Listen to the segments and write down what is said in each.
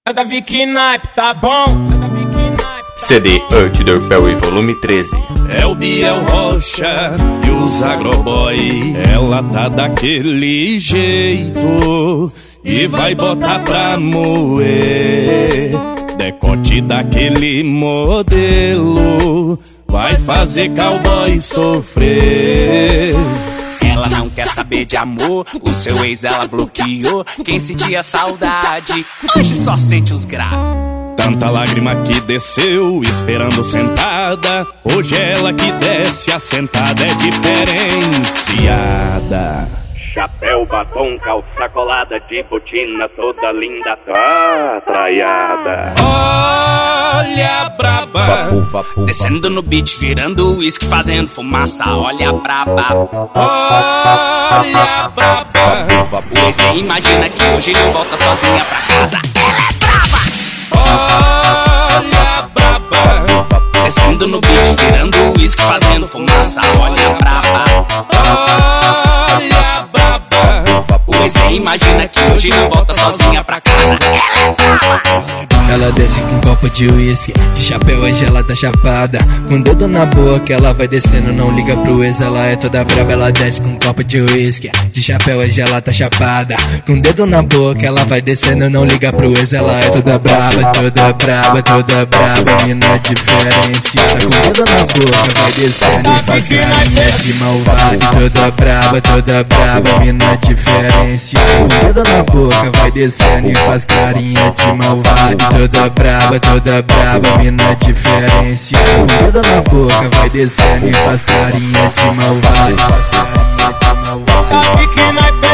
É da Vicky Naipe, tá bom? CD Arthur Perry Volume 13. É o Biel Rocha e os Agroboy. Ela tá daquele jeito e vai botar pra moer. Decote daquele modelo vai fazer cowboy sofrer. Ela não quer saber de amor, o seu ex ela bloqueou. Quem sentia saudade, hoje só sente os graves. Tanta lágrima que desceu, esperando sentada. Hoje ela que desce, a sentada é diferenciada. Chapéu, batom, calça colada, de botina, toda linda, tá traiada. Olha a braba, Descendo no beat, virando uísque, fazendo fumaça. Olha a braba, olha a braba. o ex nem imagina que hoje não volta sozinha pra casa. Ela é braba. Olha a braba, Descendo no beat, virando uísque, fazendo fumaça. Olha a braba, olha a braba. o ex nem imagina que hoje não volta sozinha pra casa. Ela é braba. Ela desce com um copo de uísque, de chapéu é gelada chapada. Com o dedo na boca ela vai descendo, não liga pro ex, ela é toda braba. Ela desce com um copo de uísque, de chapéu é gelada chapada. Com o dedo na boca ela vai descendo, não liga pro ex, ela é toda braba, toda braba, toda braba. Mina diferenciada, com o dedo na boca vai descendo e faz carinha de malvado. Toda braba, mina diferenciada. Com o dedo na boca vai descendo e faz carinha de malvado. Toda braba, mina diferenciada. Com o dedo na boca vai descendo e faz carinha de malvado. Da Vicky Naipe,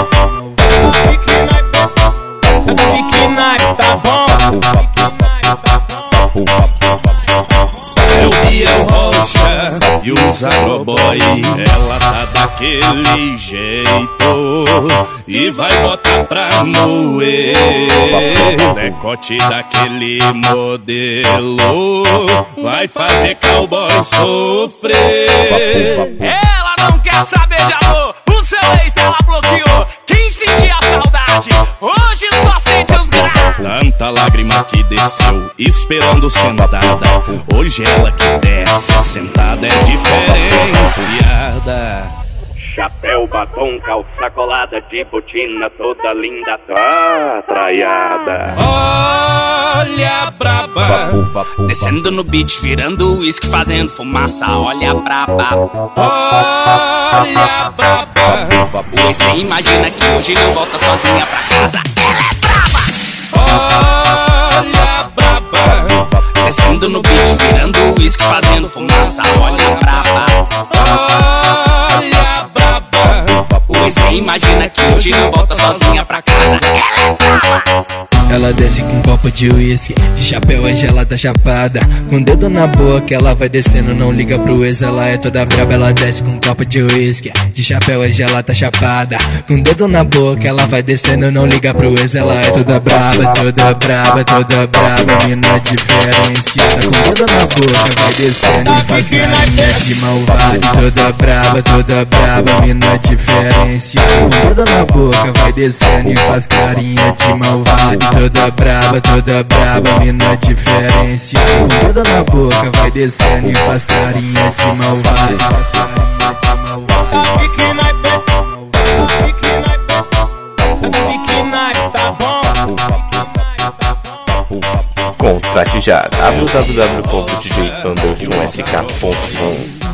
da Vicky Naipe, tá bom? É o Biel Rocha e os Agroboy. Ela tá daquele jeito e vai botar pra moer. Decote daquele modelo vai fazer cowboy sofrer. Ela não quer saber de amor, o seu ex ela bloqueou. Quem sentia saudade, hoje só sente os graves. Tanta lágrima que desceu, esperando sentada. Hoje ela que desce, a sentada é diferenciada. Chapéu, batom, calça colada, de botina, toda linda, tá traiada. Olha a braba, Descendo no beat, virando uísque, fazendo fumaça. Olha a braba, olha a braba. o ex nem imagina que hoje não volta sozinha pra casa. Ela é braba. Olha a braba, Descendo no beat, virando uísque, fazendo fumaça. Olha a braba, olha a braba. o ex nem imagina que hoje não volta sozinha pra casa. Ela é braba. Ela desce com um copo de uísque, de chapéu é gelada chapada. Com o dedo na boca ela vai descendo, não liga pro ex, ela é toda braba. Ela desce com um copo de uísque, de chapéu é gelada chapada. Com o dedo na boca ela vai descendo, não liga pro ex, ela é toda braba, toda braba, toda braba. Mina diferenciada, com o dedo na boca vai descendo e faz carinha de malvado. Toda braba, mina diferenciada. Com o dedo na boca vai descendo e faz carinha de malvado. Toda braba, mina diferenciada. Com o dedo na boca vai descendo e faz carinha de malvado. Da Vicky Naipe, da Vicky Naipe, tá bom? Contrate já www.dj_sk.com